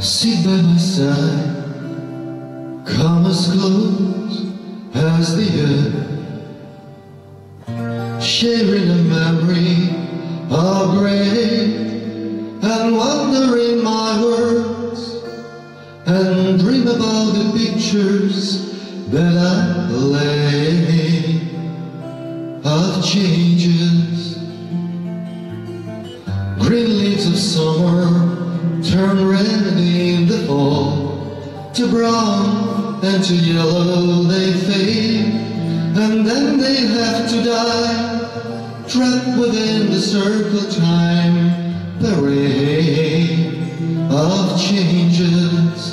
Sit by my side, come as close as the earth, sharing a memory of great and wondering my words, and dream about the pictures that I lay of changes. Green leaves of summer turn red in the fall, to brown and to yellow they fade, and then they have to die, trapped within the circle time parade of changes.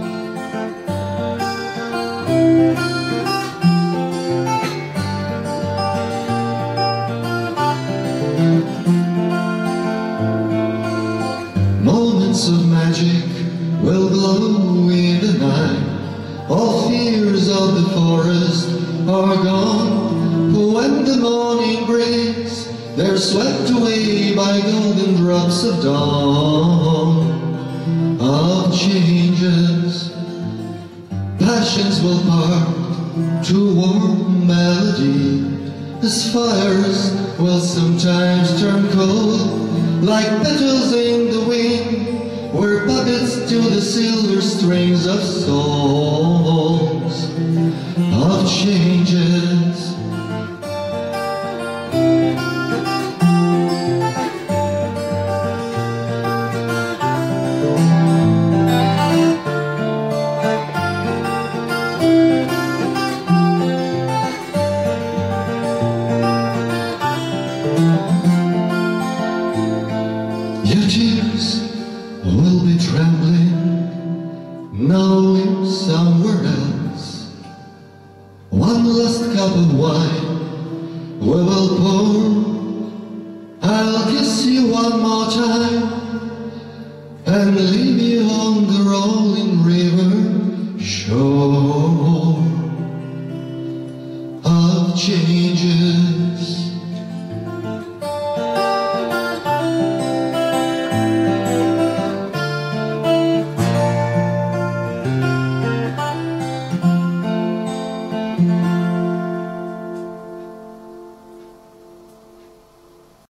Moments of magic will glow in the night. All fears of the forest are gone. When the morning breaks, they're swept away by golden drops of dawn of changes. Passions will part to warm melody, as fires will sometimes turn cold, like petals in the wind, we're puppets to the silver strings of songs of changes.